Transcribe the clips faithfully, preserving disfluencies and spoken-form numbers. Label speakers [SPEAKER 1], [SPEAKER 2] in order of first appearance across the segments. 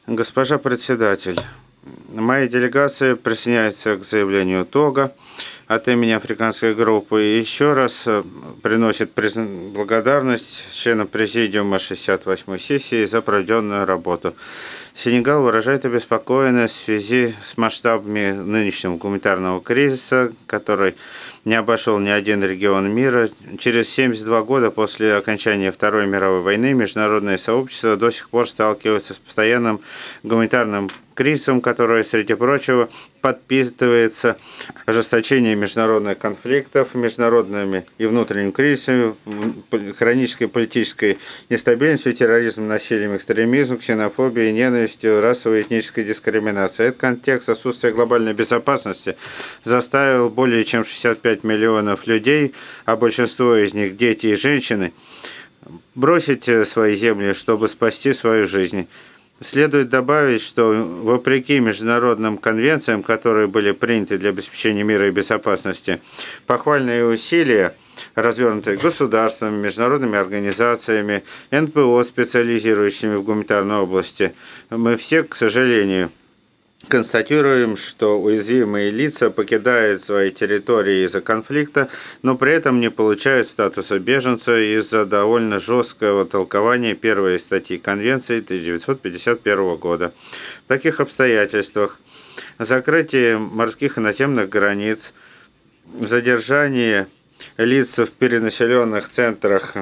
[SPEAKER 1] Госпожа председатель, моя делегация присоединяется к заявлению Того от имени африканской группы и еще раз э, приносит призн- благодарность членам Президиума шестьдесят восьмой сессии за проведенную работу. Сенегал выражает обеспокоенность в связи с масштабами нынешнего гуманитарного кризиса, который не обошел ни один регион мира. Через семьдесят два года после окончания Второй мировой войны международное сообщество до сих пор сталкивается с постоянным гуманитарным кризисом, который, среди прочего, подпитывается ожесточением международных конфликтов, международными и внутренними кризисами, хронической политической нестабильностью, терроризмом, насилием, экстремизмом, ксенофобией, ненавистью, расовой и этнической дискриминацией. Этот контекст отсутствия глобальной безопасности заставил более чем шестьдесят пять миллионов людей, а большинство из них дети и женщины, бросить свои земли, чтобы спасти свою жизнь. Следует добавить, что вопреки международным конвенциям, которые были приняты для обеспечения мира и безопасности, похвальные усилия, развернутые государствами, международными организациями, эн пэ о, специализирующими в гуманитарной области, мы все, к сожалению, констатируем, что уязвимые лица покидают свои территории из-за конфликта, но при этом не получают статуса беженца из-за довольно жесткого толкования первой статьи Конвенции тысяча девятьсот пятьдесят первого года. В таких обстоятельствах закрытие морских и наземных границ, задержание лиц в перенаселенных центрах,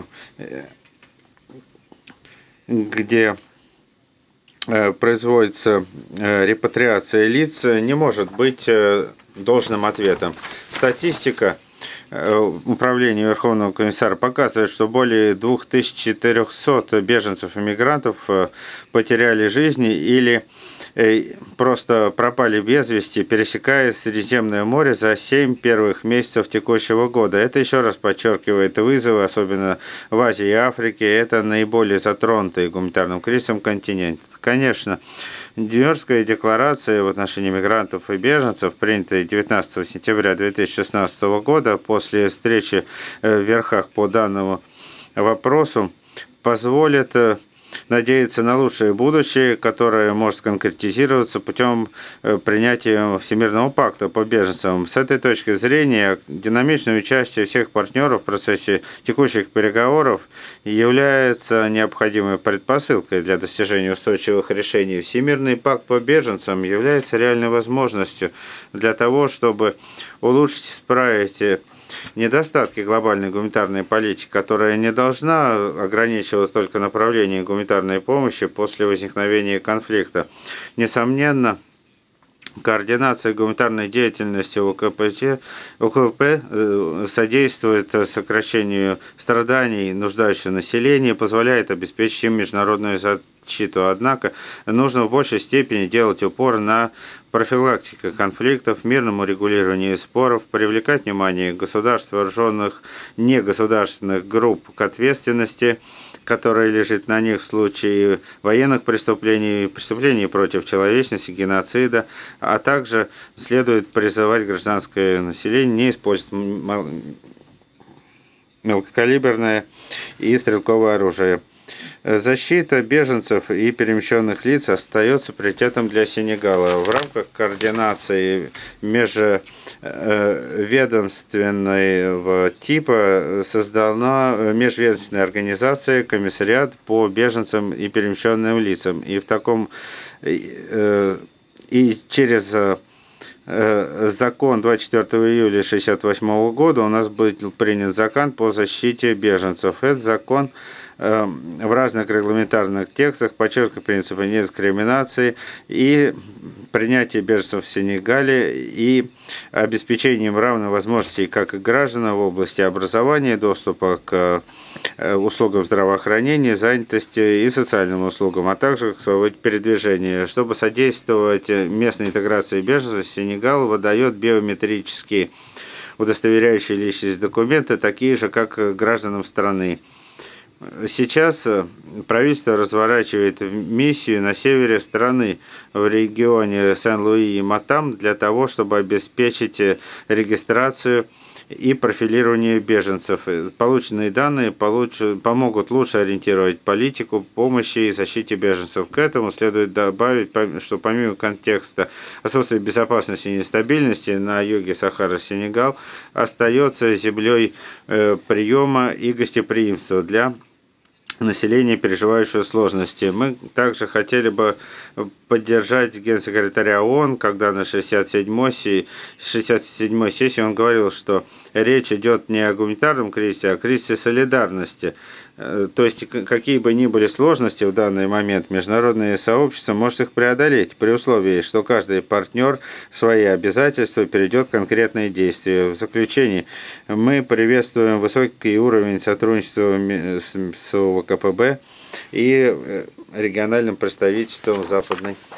[SPEAKER 1] где производится репатриация лиц, не может быть должным ответом. Статистика Управления Верховного комиссара показывает, что более две тысячи четыреста беженцев и мигрантов потеряли жизни или просто пропали без вести, пересекая Средиземное море за семь первых месяцев текущего года. Это еще раз подчеркивает вызовы, особенно в Азии и Африке. Это наиболее затронутые гуманитарным кризисом континент. Конечно, Нью-Йоркская декларация в отношении мигрантов и беженцев, принятая девятнадцатого сентября две тысячи шестнадцатого года после встречи в Верхах по данному вопросу, позволит надеяться на лучшее будущее, которое может конкретизироваться путем принятия Всемирного пакта по беженцам. С этой точки зрения, динамичное участие всех партнеров в процессе текущих переговоров является необходимой предпосылкой для достижения устойчивых решений. Всемирный пакт по беженцам является реальной возможностью для того, чтобы улучшить и исправить недостатки глобальной гуманитарной политики, которая не должна ограничиваться только направлением гуманитарной помощи после возникновения конфликта. Несомненно, координация гуманитарной деятельности о ка пэ тэ, о ка пэ содействует сокращению страданий нуждающегося населения, позволяет обеспечить им международную защиту. Однако нужно в большей степени делать упор на профилактику конфликтов, мирному регулированию споров, привлекать внимание государств, вооруженных негосударственных групп к ответственности, которая лежит на них в случае военных преступлений, преступлений против человечности, геноцида, а также следует призывать гражданское население не использовать мелкокалиберное и стрелковое оружие. Защита беженцев и перемещенных лиц остается приоритетом для Сенегала. В рамках координации межведомственного типа создана межведомственная организация «Комиссариат по беженцам и перемещенным лицам». И в таком и через закон двадцать четвёртого июля шестьдесят восьмого года у нас был принят закон по защите беженцев. Этот закон в разных регламентарных текстах подчеркивает принципы недискриминации и принятие беженцев в Сенегале и обеспечением равной возможностей как и гражданам в области образования, доступа к услугам здравоохранения, занятости и социальным услугам, а также к свободе передвижения. Чтобы содействовать местной интеграции беженцев, Сенегал выдает биометрические удостоверяющие личность документы, такие же, как гражданам страны. Сейчас правительство разворачивает миссию на севере страны, в регионе Сен-Луи и Матам, для того, чтобы обеспечить регистрацию и профилированию беженцев. Полученные данные получ- помогут лучше ориентировать политику помощи и защите беженцев. К этому следует добавить, что помимо контекста отсутствия безопасности и нестабильности на юге Сахары Сенегал остается землей э, приема и гостеприимства для населения, переживающего сложности. Мы также хотели бы поддержать генсекретаря ООН, когда на шестьдесят седьмой сессии он говорил, что речь идет не о гуманитарном кризисе, а о кризисе солидарности. То есть, какие бы ни были сложности в данный момент, международное сообщество может их преодолеть при условии, что каждый партнер свои обязательства перейдет в конкретные действия. В заключении мы приветствуем высокий уровень сотрудничества с ВКПБ и региональным представительством Западной